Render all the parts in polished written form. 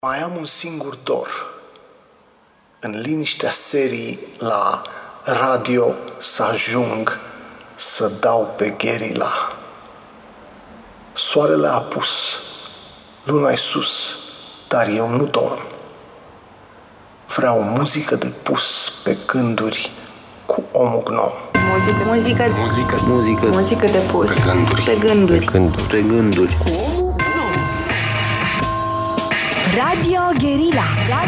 Mai am un singur dor. În liniștea serii la radio să ajung să dau pe gherila. Soarele a apus, luna-i sus, dar eu nu dorm. Vreau muzică de pus pe gânduri cu omul gnom. Muzică de pus pe gânduri. Cu omul gnom. Radio Guerilla.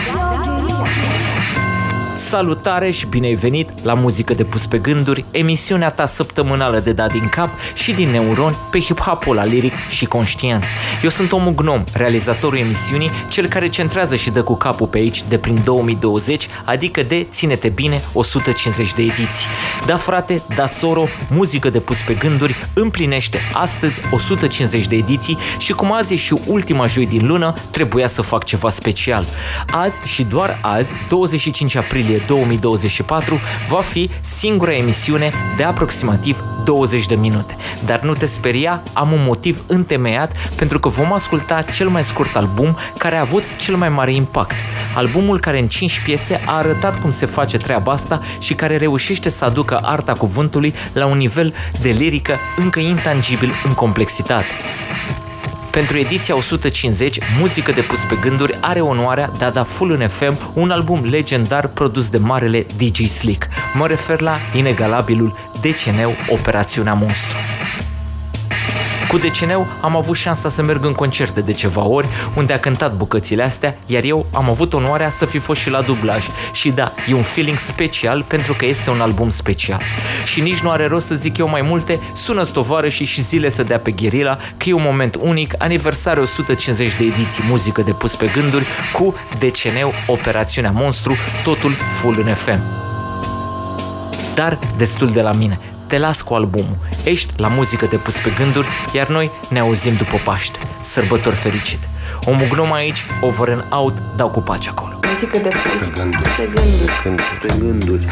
Salutare și bine ai venit la Muzică de pus pe gânduri, emisiunea ta săptămânală de dat din cap și din neuroni pe hip-hopul ăla liric și conștient. Eu sunt omul gnom, realizatorul emisiunii, cel care centrează și dă cu capul pe aici de prin 2020, adică de, ține-te bine, 150 de ediții. Da frate, da soro, Muzică de pus pe gânduri împlinește astăzi 150 de ediții și cum azi e și ultima joi din lună, trebuia să fac ceva special. Azi și doar azi, 25 aprilie 2024, va fi singura emisiune de aproximativ 20 de minute. Dar nu te speria, am un motiv întemeiat pentru că vom asculta cel mai scurt album care a avut cel mai mare impact. Albumul care în 5 piese a arătat cum se face treaba asta și care reușește să aducă arta cuvântului la un nivel de lirică încă intangibil în complexitate. Pentru ediția 150, Muzică de pus pe gânduri are onoarea de a da full în FM un album legendar produs de marele DJ Slick. Mă refer la inegalabilul Deceneu Operațiunea Monstru. Cu Deceneu am avut șansa să merg în concerte de ceva ori, unde a cântat bucățile astea, iar eu am avut onoarea să fi fost și la dublaj. Și da, e un feeling special pentru că este un album special. Și nici nu are rost să zic eu mai multe, sună-ți tovarășii și zile să dea pe gherila, că e un moment unic, aniversare 150 de ediții Muzică de pus pe gânduri, cu Deceneu Operațiunea Monstru, totul full în FM. Dar destul de la mine. Te las cu albumul. Ești la Muzică de pus pe gânduri, iar noi ne auzim după Paște. Sărbători fericite. Omul gnom aici, over and out, dau cu pace acolo. Muzică de pus pe gânduri.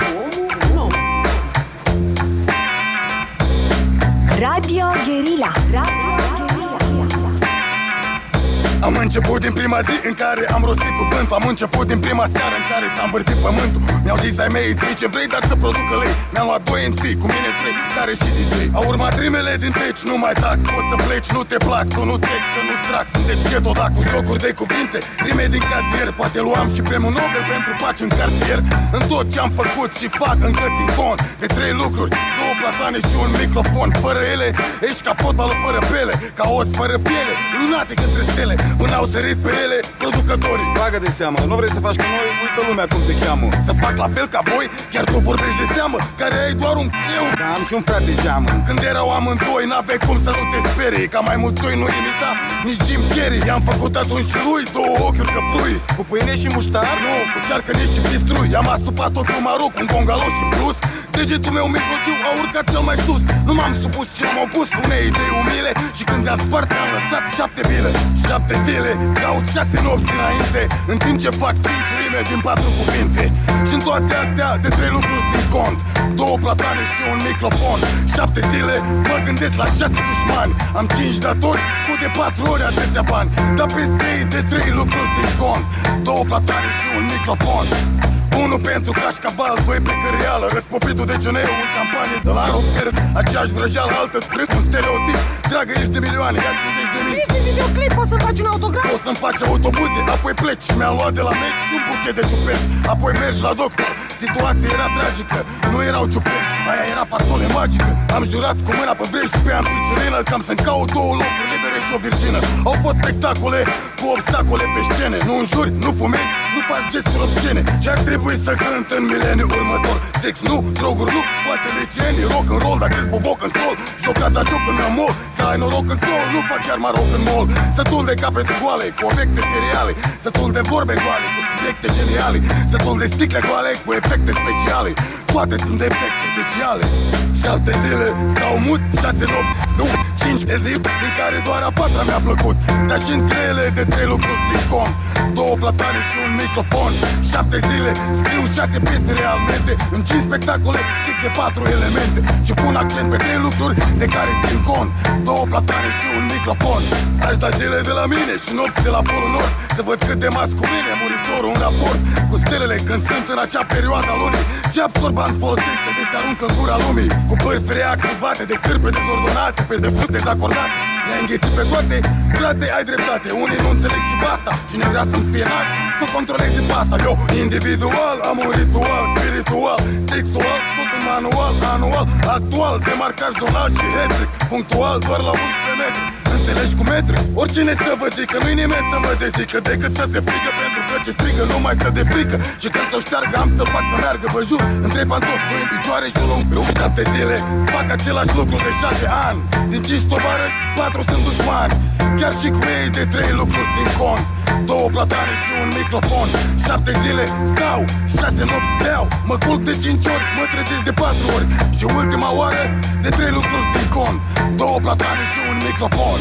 Radio Guerilla. Am început din prima zi în care am rostit cuvântul. Am început din prima seară în care s-a învârtit pământul. Mi-au zis ai mei, îți ce vrei, dar să producă lei. Mi-am luat 2 MC, cu mine 3, care și DJ. Au urmat rimele din teci, nu mai tac. Poți să pleci, nu te plac, tu nu treci, că nu-ți trag. Sunteți ghetto, dar cu jocuri de cuvinte, rime din cazier. Poate luam și premiul Nobel pentru pace în cartier. În tot ce-am făcut și fac încă țin cont de 3 lucruri: 2 platane și un microfon. Fără ele, ești ca fotbalul fără pele, ca os fără piele, lunatic între stele. Până au sărit pe ele producătorii. Bagă de seamă, nu vrei să faci ca noi, uită lumea cum te cheamă. Să fac la fel ca voi, chiar tu vorbești de seamă, care ai doar un eu, dar am și un frate geamă. Când erau amândoi, n-aveai cum să nu te sperii, ca mai mulțoi nu imita nici Jim Carrey. I-am făcut atunci și lui 2 ochiuri căprui, cu pâine și muștar, nu, cu cearcăne și pistrui. I-am astupat tot cu maroc, un bongalo și plus. Degetul meu mijlociu a urcat cel mai sus. Nu m-am supus, ci m-am opus unei idei umile. Și când te-am spart, te-am lăsat 7 bile. 7 zile, caut 6 nopți dinainte, în timp ce fac 5 rime din 4 cuvinte. Și în toate astea de 3 lucruri țin cont: 2 platane și un microfon. 7 zile, mă gândesc la 6 dușmani. Am 5 datori, cu de 4 ori atâția bani. Dar peste ei de 3 lucruri țin cont: 2 platane și un microfon. 1 pentru cașcaval, 2 pe căreală, răspopitul de geneu în campanie de la rocker. Aceeași vrăjeală, altă script, un stereotip. Dragă, ești de milioane, ia 50.000. Ești de videoclip, poți să-mi faci un autograf? O să-mi faci autobuze, apoi pleci. Și mi-am luat de la meci și un buchet de ciuperci. Apoi mergi la doctor, situația era tragică, nu erau ciuperci, aia era fasole magică. Am jurat cu mâna pe vrei și pe ampicirină că am să-mi caut 2 locuri libere și o virgină. Au fost spectacole cu obstacole pe scene. Nu înjuri, nu fumezi, nu faci gesturi obscene. Și-ar trebui să cânt în mileniul următor: sex nu, droguri nu, poate legenii, rock and roll, dacă-ți boboc în sol. Jocați la joc în mea să ai noroc în sol. Nu fac chiar maroc în mall. Sătul de capete goale cu obiecte seriale, sătul de vorbe goale cu subiecte geniale, sătul de sticle goale cu efecte speciale. Toate sunt defecte deciale. 7 zile stau mut, 6 nopți, nu, 5 de zi, din care doar a 4-a mi-a plăcut. Dar și între ele de 3 lucruri țin cont: 2 platane și un microfon. 7 zile scriu 6 piese realmente. În 5 spectacole zic de 4 elemente și pun accent pe 3 lucruri de care țin cont: 2 platane și un microfon. Aș da zile de la mine și nopți de la Polul Nord, să văd cât de masculine muritorul în raport cu stelele când sunt în acea perioadă a lunii. Ce absorbant folosește de se aruncă în gura lumii, cu părți reactivate de cârpe dezordonate, pe defut dezacordate. Le-ai înghețit pe toate, frate, ai dreptate. Unii nu înțeleg și basta. Cine vrea să-mi fie naș, să controleze pasta. Eu, individual, am un ritual spiritual, textual, scot în manual, anual, actual, demarcaj zonal și hetric, punctual, doar la 11 metri. Înțelegi cu metri? Oricine să vă zică, nu-i nimeni să mă dezică, decât să se frigă, pentru că ce strigă nu mai stă de frică. Și când s-o șteargă am să fac să meargă, vă jur. Între pantofi, 2 în picioare și unul în grup. 7 zile fac același lucru de 6 ani. Din 5 tovarăși, 4 sunt dușmani. Chiar și cu ei de 3 lucruri țin cont: 2 platane și un microfon. 7 zile stau, 6 nopți beau, mă culc de 5 ori, mă trezesc de 4 ori. Și ultima oară de 3 lucruri țin cont: 2 platane și un microfon.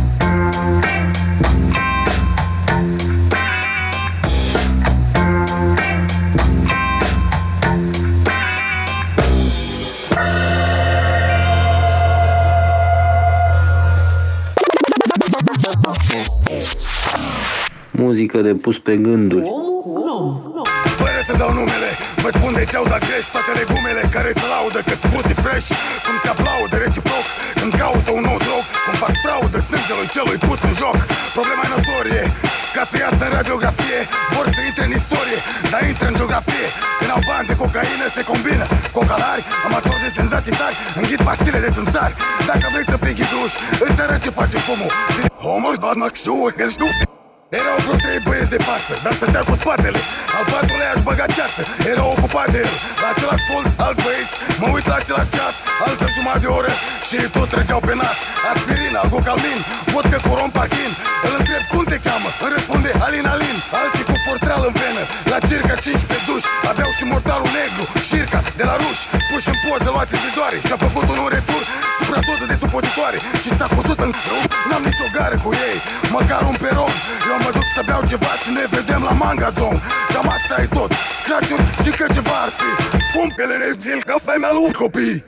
Muzică de pus pe gânduri. Fără să dau numele, vă spun de ce-au dat greș toate legumele care se laudă că sunt fruity fresh. Cum se aplaudă reciproc când caută un nou drog, cum fac fraudă sângelui celui pus în joc. Problema e notorie, ca să iasă în radiografie, vor să intre în istorie, dar intră în geografie. Când au bani de cocaină se combină cocalari, amatori de senzații tari, înghit pastile de țânțari. Dacă vrei să fii ghiduș, îți arăt ce face fumul. Homos, bazmac, șuă, că știu. Erau vreo 3 băieți de față, dar stătea cu spatele. Al 4-lea aș băga ceață, era ocupat de el. La același colț, alți băieți, mă uit la același ceas, altă jumătate de oră și ei tot trăgeau pe nas. Aspirin, algocalmin, vodcă cu rom parchin. Îl întreb cum te cheamă, îmi răspunde Alin Alin. Alții cu fortreal în venă, la circa 15 duși. Aveau și mortalul negru, șirca de la ruși, puși în poză, luați în vizoare. Și-a făcut un retur, supratoză de supozitoare. Și s-a cusut în rup, n-am nicio gară cu ei, măcar un peron. Eu mă duc să beau ceva și ne vedem la Manga Zone. Cam asta e tot, scratch-uri și că ceva ar fi. Cumpele-ne zil ca femeia lui copii.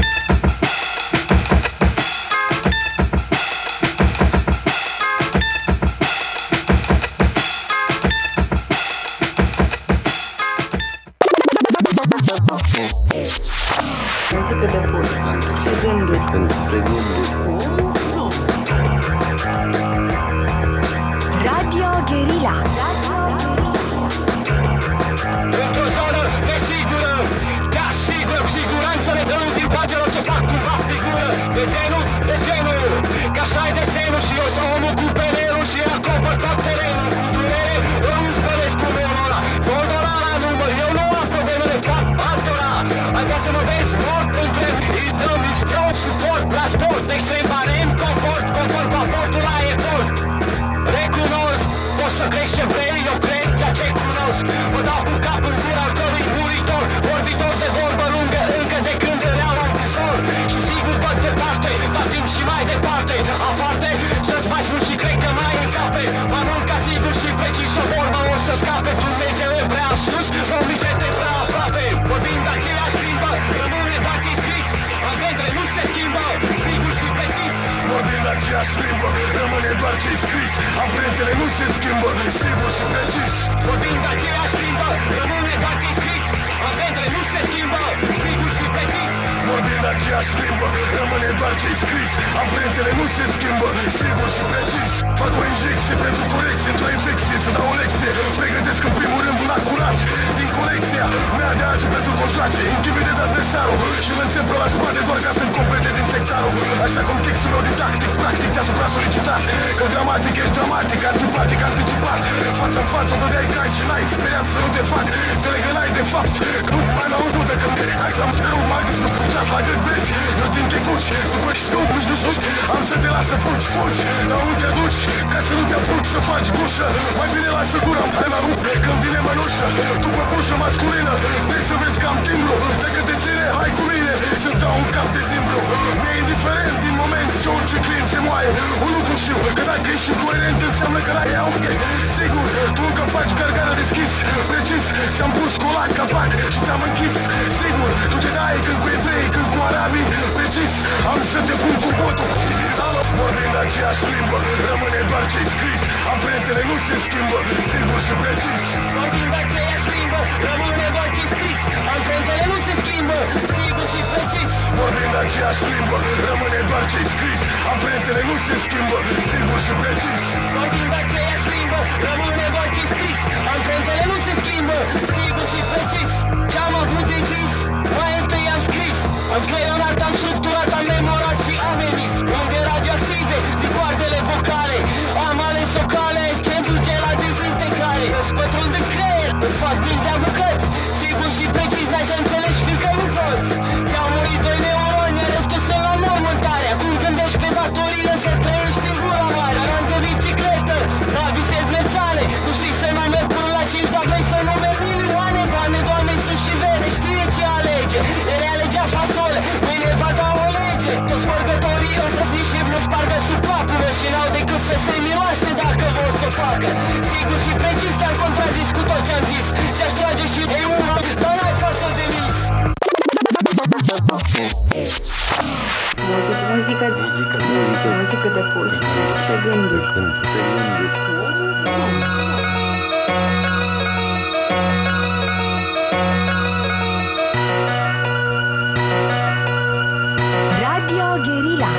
Muzică de pus pe gânduri. Pe gânduri. Radio Guerilla. Într-o zonă nesigură, te asigur siguranță de ultim pagelor ce fac cumva figură. De genul, că așa e desenul și eu sunt omul cu pelelul și acopăr tot terenul. Cu durere, îl umpăresc cu melul ăla. Toldola la număr, eu nu am probleme, le fac altora. Ai vrea să mă vezi mort întreb, îi dăm instrou, suport, transport, extrem barem, confort cu aportul la airport. Recunosc, poți să crezi ce vrei, eu cred ceea ce cunosc. Mă dau cu cap în gura al tăui muritor, vorbitor de vorbă lungă, încă de când ereau la visor. Și sigur văd departe, dar timp și mai departe. Aparte, să-ți mai spun și cred că mai încape. Mai mult ca sigur și precis o vorbă o să scape. Dumnezeu e prea sus, romite de prea aproape. Vorbind aceeași limbă, rămâne doar ce scris. Ambientele nu se schimbă, sigur și precis. Vorbind aceeași limbă, rămâne doar ce-i scris. Amprentele nu se schimbă, sigur și precis. Vorbind aceeași limbă, rămâne doar ce-i scris. Ambientele nu se schimbă, sigur și precis. Vorbind aceeași limbă, rămâne doar ce-i scris. Amprentele nu se schimbă, sigur și precis. Fac o injecție pentru corecție, într-o infecție, să dau o lecție. Pregătesc în primul rând un acurat din colecția mea de agi pentru cojoace. Intimidez adversarul și îl înțep pe la spate doar ca să-mi completez insectarul. Așa cum textul meu didactic, practic te-asupra solicitat. Că dramatic ești dramatic, antipatic, anticipat. Față-n față, dădeai cai și n-ai speriat să nu te fac. Te legănai de fapt, că nu mai m-auzi nu de când ai să-mi ceru mai sus cu ceas la gând vezi. Eu țin te cuci, după știu, nu sus, am să te las să fugi, dar unde te duci, ca să nu te apuci să faci gușă. Mai bine lasă gura, mai la rup, când vine mănușă. După pușă masculină, vrei să vezi că am timbru. Dacă te ține, hai cu mine, să-ți dau un cap de zimbru. Mi-e indiferent din moment ce orice știu că dacă ești incoerent înseamnă că n-ai ok. Sigur, tu încă faci gargara deschis, precis, ți-am pus colac, capac și te-am închis. Sigur, tu te dai când cu evrei, când cu arabii, precis, am să te pun cu botul. Vorbind aceeași limbă, rămâne doar ce-i scris, amprentele nu se schimbă, sigur și precis. Vorbind aceeași limbă, rămâne doar ce-i scris, amprentele nu se schimbă, sigur și precis. Vorbind aceeași limbă, rămâne doar ce-i scris, amprentele nu se schimbă, sigur și precis. Vorbind aceeași limbă, rămâne doar ce-i scris, amprentele nu se schimbă, sigur și precis. Ce-am avut de zis, mai întâi am scris, am creionat, am structurat, am memorat și am emis unde radioactive din coardele vocale. Am ales o cale ce duce la dezintegrare. Îți pătrund în creier, îți fac mintea bucăți, sigur și precis, n-ai să înțelegi, fiindcă nu poți. Ți-au murit 2 neuroni, restul sunt la mormântare. Acum gândești pe datorile să trăiești în gura mare. Am de bicicletă, dar visez mețale. Nu știi să nu merg până la 5, dar vrei să nu merg milioane. Doamne, Doamne, sus și vede, știe ce alege. El alegea fasole, mâine va da o lege. Toți spărgătorii ăsta nici nu spargă sub papură și n-au decât să se miroase dacă vor să facă. Sigur și precis că am contrazis cu tot ce-am zis. Ți-aș trage și de urmă, dar n-ai față de mis. Muzică de pus pe gânduri. Radio Guerilla.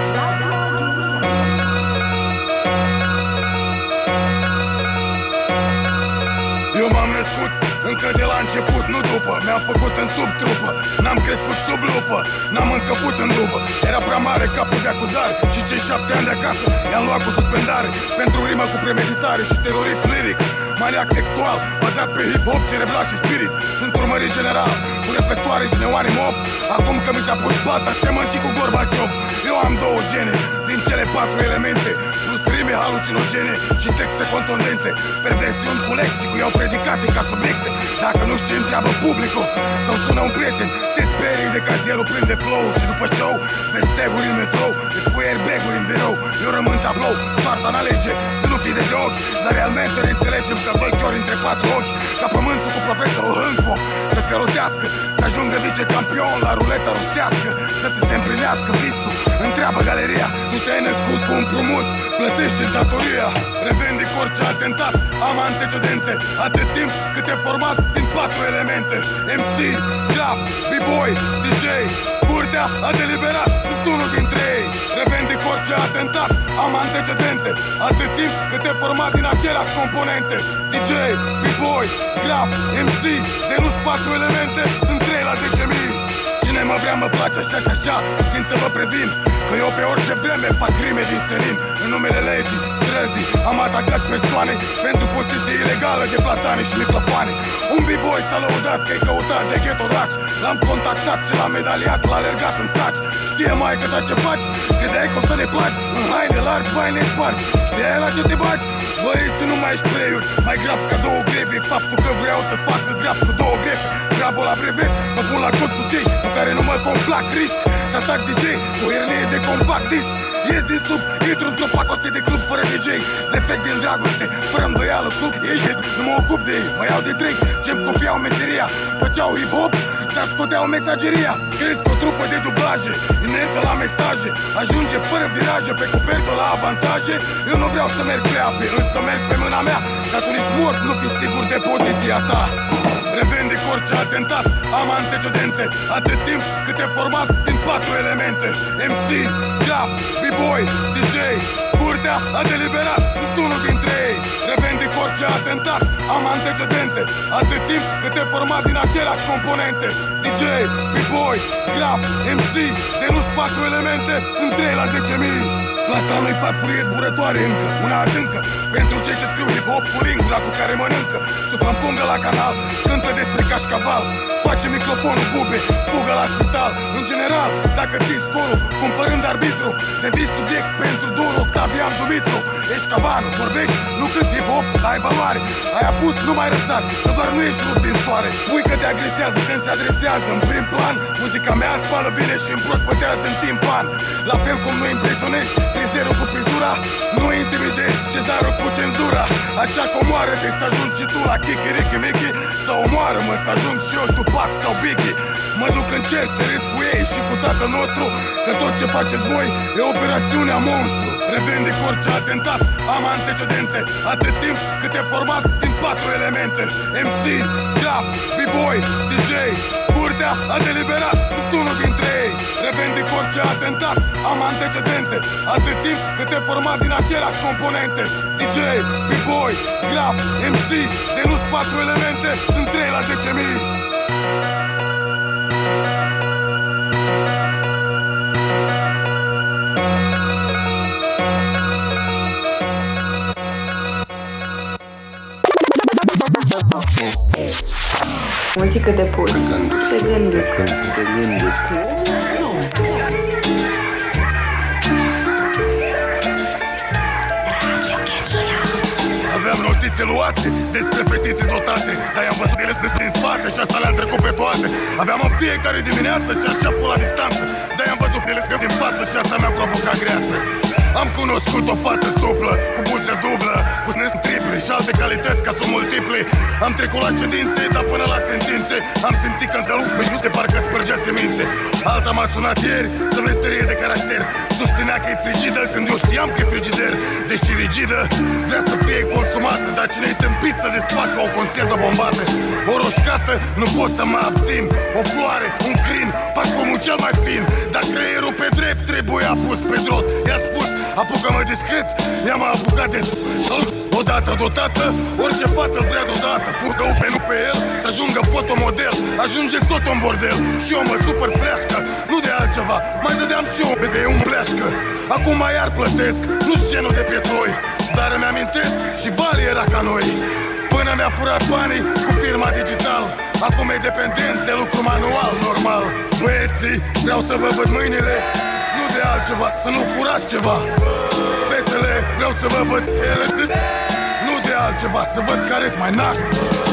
Eu m-am născut încă de la început, nu după. Mi-am făcut în subtrupă, n-am crescut sub lupă, n-am încăput în după. Era prea mare capul de acuzare și cei 7 ani de acasă i-am luat cu suspendare pentru rimă cu premeditare și terorism liric. Maniac textual, bazat pe hip-hop, cerebral și spirit. Sunt urmărit general, cu reflectoare și neoane mob. Acum că mi s-a pus bata, semăn și cu Gorbaciov. Eu am 2 gene din cele 4 elemente, plus rime halucinogene și texte contundente. Perversiuni cu lexicul iau predicate ca subiecte. Dacă nu știi, întreabă publicul sau sună un prieten. Te sperii de cazierul plin de flow și după show vezi tag-uri în metrou, îți pui airbag-uri în birou. Eu rămân tablou, soarta n-alege să nu fii de ochi, dar realmente ne înțelegem ca 2 chiori între 4 ochi. Ca pământul cu profesorul Hânco să se rotească, să ajungă vicecampion la ruleta rusească, să ți se împlinească visul. Întreabă galeria, tu te-ai născut cu împrumut, plătește-ți datoria. Revendic orice atentat, am antecedente, atât timp cât e format din 4 elemente: MC, rap, b-boy, DJ. Curtea a deliberat, sunt unul dintre ei. Revendic orice atentat, am antecedente, atât timp cât e format din aceleași componente: DJ, b-boy, rap, MC. De nu-s 4 elemente, sunt 3 la 10.000. Cine mă vrea mă place așa și așa, țin să vă previn că eu pe orice vreme fac rime din senin. În numele legii, străzii, am atacat persoane pentru posesie ilegală de platane și microfoane. Un b-boy s-a lăudat că-i căutat de ghetto raci. L-am contactat și l-am medaliat, l-a alergat în saci. Știe mai că ce faci? Credeai că o să ne placi? În haine largi, vai ne spargi. Știai la ce te bagi? Băieți, nu mai spray-uri, mai grav ca 2 grevi. Faptul că vreau să fac grav cu 2 grevi. Bravo la brevet, mă pun la cod cu cei cu care nu mă complac. Risc să atac DJ cu hernie de compact disc. Ies din sub, intru într-o pacoste de club fără DJ. Defect din dragoste, fără îndoială club. Ei, nu mă ocup de ei, mă iau de drink. Ce-mi copiau meseria, făceau hip-hop, dar scoteau mesageria. Crezi că o trupă de dublaje, inertă la mesaje, ajunge fără viraje pe copertă la avantaje. Eu nu vreau să merg pe ape, însă merg pe mâna mea. Dar tu nici mort nu fi sigur de poziția ta. Revendic orice atentat, am antecedente, atât timp cât e format din 4 elemente: MC, rap, b-boy, DJ. Curtea a deliberat, sunt unul dintre ei. Revendic orice atentat, am antecedente, atât timp cât e format din aceleași componente: DJ, b-boy, rap, MC. De nu-s 4 elemente, sunt 3 la 10.000. Plata nu-i farfurie zburătoare încă, una adâncă pentru cei ce scriu hip-hop cu lingura cu care mănâncă. Suflă în pungă la canal, cântă despre cașcaval, face microfonul bube, fugă la spital. În general, dacă ții scorul cumpărând arbitru, devii subiect pentru Dor Octavian Dumitru. Ești cabanul, vorbești, nu cânti hip-hop, ai valoare. Ai apus, nu mai răsari, că doar nu ești rupt din soare. Pui că te agresează când se adresează în prim plan. Muzica mea spală bine și împrospătează în timpan. La fel cum nu impresionezi prin Zero cu frizura, nu intimidezi, Cezarul cu cenzura. Așa că omoară-te să ajungi și tu la Kiki, Ricky, Mickey. Sau omoară-mă să ajung și eu Tupac sau Biggie. Mă duc în cer să râd cu ei și cu tatăl nostru, că tot ce faceți voi e operațiunea monstru. Revendic orice atentat, am antecedente, atât timp cât e format din 4 elemente: MC, graf, B-boy, DJ. Curtea a deliberat, sunt unul dintre ei. Revendic orice atentat, am antecedente, atât timp cât e format din aceleași componente: DJ, B-boy, graf, MC. De nu-s 4 elemente, sunt 3 la 10.000. Muzică de pus. Pe gânduri. Pe gânduri. Aveam notițe luate despre fetițe dotate, dar i-am văzut ele stând din spate și asta le-am trecut pe toate. Aveam în fiecare dimineață ceașeaful la distanță, dar i-am văzut ele stând din față și asta mi-a provocat greață. Am cunoscut o fată suplă, cu buze dublă, cu snes triple și alte calități ca sunt multiple. Am trecut la ședințe, dar până la sentințe am simțit că-mi zgăluc pe just de parcă spărgea semințe. Alta m-a sunat ieri, de vesterie de caracter. Susținea că e frigidă când eu știam că e frigider. Deși rigidă, vrea să fie consumată, dar cine-i tâmpit să desfacă o conservă bombată. O roșcată, nu pot să mă abțin. O floare, un crin, parfumul cel mai fin. Dar creierul pe drept trebuie pus pe drot. I-a spus, apucă-mă discret, i-am apucat de salut. Odată dotată, orice fată vrea deodată. Pucă pe nu pe el, să ajungă fotomodel. Ajunge sot în bordel și eu mă super fleașcă. Nu de altceva, mai dădeam și eu de un pleașcă. Acum iar plătesc, nu-s genul de pietroi, dar îmi amintesc și Vali era ca noi. Până mi-a furat banii cu firma digital, acum e dependent de lucru manual normal. Băieții, vreau să vă văd mâinile, nu de altceva, să nu furați ceva. Fetele, vreau să vă văd ele, nu de altceva, să văd care-s mai naști.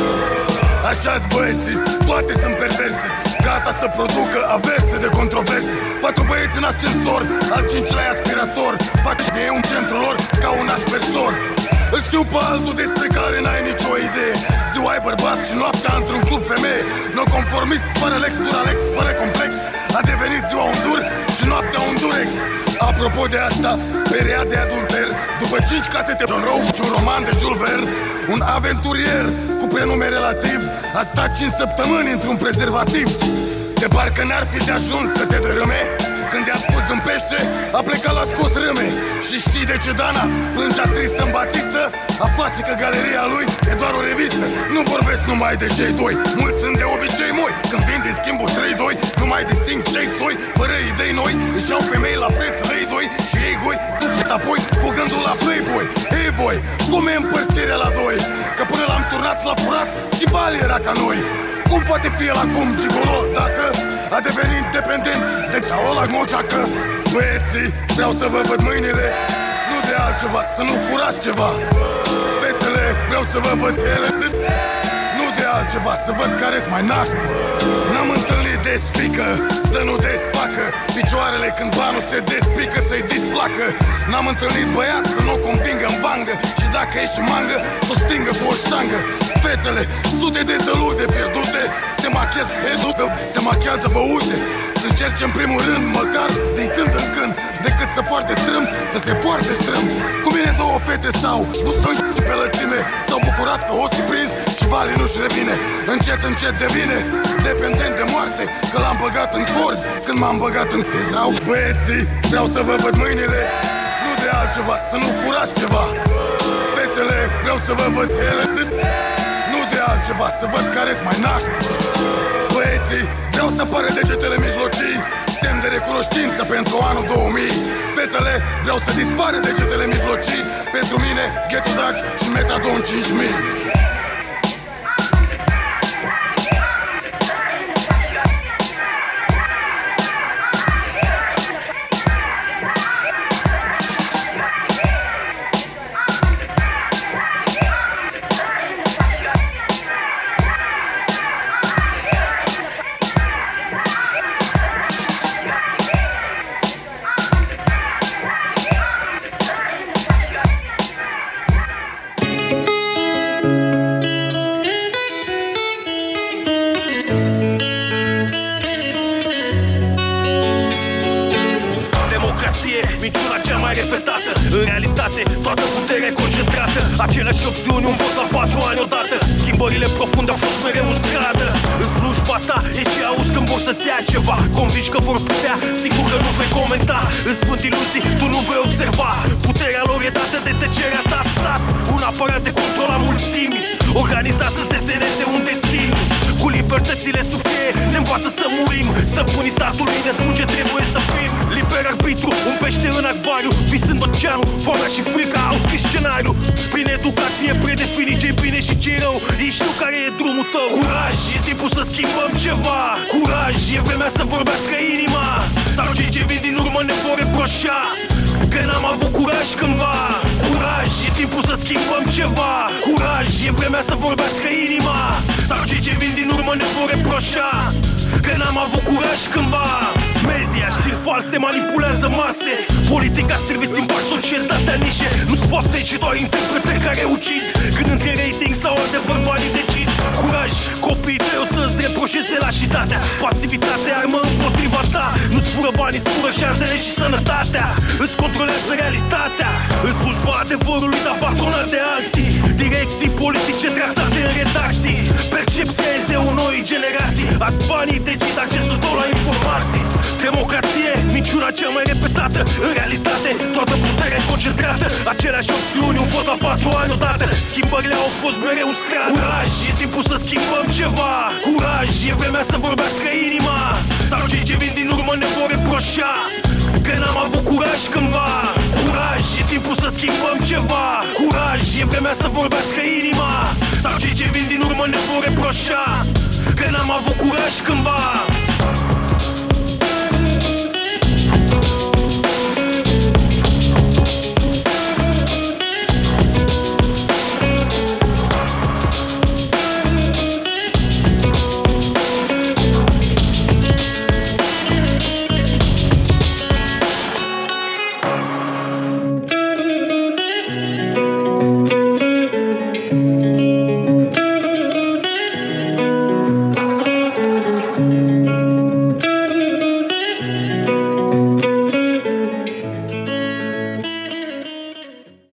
Așa-s băieții, toate sunt perverse, gata să producă averse de controverse. 4 băieți în ascensor, al 5-lea aspirator, fac și mie un centru lor ca un aspersor. Îl știu pe altul despre care n-ai nicio idee. Ziua ai bărbat și noaptea într-un club femeie. No-conformist, fără lex, duralex, fără complex. A devenit ziua un dur și noaptea un durex. Apropo de asta, speriat de adulter, după 5 casete John Rowe și un roman de Jules Verne, un aventurier cu prenume relativ a stat 5 săptămâni într-un prezervativ. De parcă n-ar fi de ajuns să te dărâme. Când i-a spus din pește, a plecat la scos râme. Și știi de ce Dana plângea tristă în Batistă? Aflase că galeria lui e doar o revistă. Nu vorbesc numai de cei doi, mulți sunt de obicei moi. Când vin din schimbul 3-2, nu mai disting cei soi. Fără idei noi, își iau femei la preț lei doi. Și ei goi, sunt apoi cu gândul la Playboy. Ei voi, cum e împărțirea la doi? Că până l-am turnat la furat și Vali era ca noi. Cum poate fi el acum gigolo dacă a devenit dependent de ceaola moșacă? Băieții, vreau să vă văd mâinile, nu de altceva, să nu furați ceva. Fetele, vreau să vă văd ele, nu de altceva, să văd care-s mai nașpa. N-am întâlnit desfică, să nu desfacă picioarele când banul se despică, să-i displacă. N-am întâlnit băiat să nu o convingă în vangă și dacă e și mangă, să o stingă cu o ștangă. Fetele, sute de zălude pierdute, se machează băute. Să încerce în primul rând, măcar din când în când, decât să poarte strâmb, să se poarte strâmb. Cu mine 2 fete stau, nu sunt pe lățime, s-au bucurat că hoții prins și Vali nu-și revine. Încet, încet devine dependent de moarte, că l-am băgat în corzi când m-am băgat în pedrau. Băieții, vreau să vă văd mâinile, nu de altceva, să nu furați ceva. Fetele, vreau să vă văd ele, nu de altceva, să văd care-s mai naști. Băieții, vreau să apară degetele mijlocii, semn de recunoștință pentru anul 2000. Fetele, vreau să dispară degetele mijlocii, pentru mine, Ghetto Dutch și Metadon 5000. Aceleași opțiuni, un vot la 4 ani odată. Schimbările profunde au fost mereu în stradă. În slujba ta e ce auzi când vor să-ți ia ceva. Convingi că vor putea, sigur că nu vei comenta. Îți vând iluzii, tu nu vei observa. Puterea lor e dată de tăcerea ta, stat. Un aparat de control a mulțimii, organizat să-ți deseneze un destin. Cu libertățile sub cheie ne învață să murim. Stăpânii statului ne spun ce trebuie să fim. Liber arbitru, un pește în acvariu. Visând oceanul, foamea și frica au scris scenariu. Prin educație predefini ce-i bine și ce-i rău. Ei știu care e drumul tău. Curaj, e timpul să schimbăm ceva. Curaj, e vremea să vorbească inima. Sau cei ce vin din urmă ne vor reproșa că n-am avut curaj cândva. Curaj, e timpul să schimbăm ceva. Curaj, e vremea să vorbească inima. Sau cei ce vin din urmă ne vor reproșa că n-am avut curaj cândva. Media, știri false, manipulează mase. Politica, serviți împart societatea în nișe. Nu-s fapte, ci doar interpretări care ucid. Când între rating sau adevăr banii decid. Curaj, copiii tăi o să-ți reproșeze lașitatea. Pasivitate, armă împotriva ta. Nu-ți fură banii, îți fură șansele și sănătatea. Îți controlează realitatea în slujba adevărului, dar patronat de alții. Direcții politice trasate în redacții. Percepția e zeul noii generații. Azi banii decid accesul tău la informații. Democrație, minciuna cea mai repetată. În realitate, toată puterea concentrată. Aceleași opțiuni, un vot la 4 ani odată. Schimbările au fost mereu în stradă. Curaj, e timpul să schimbăm ceva. Curaj, e vremea să vorbească inima. Sau cei ce vin din urmă ne vor reproșa că n-am avut curaj cândva. Curaj, e timpul să schimbăm ceva. Curaj, e vremea să vorbească inima. Sau cei ce vin din urmă ne vor reproșa că n-am avut curaj cândva.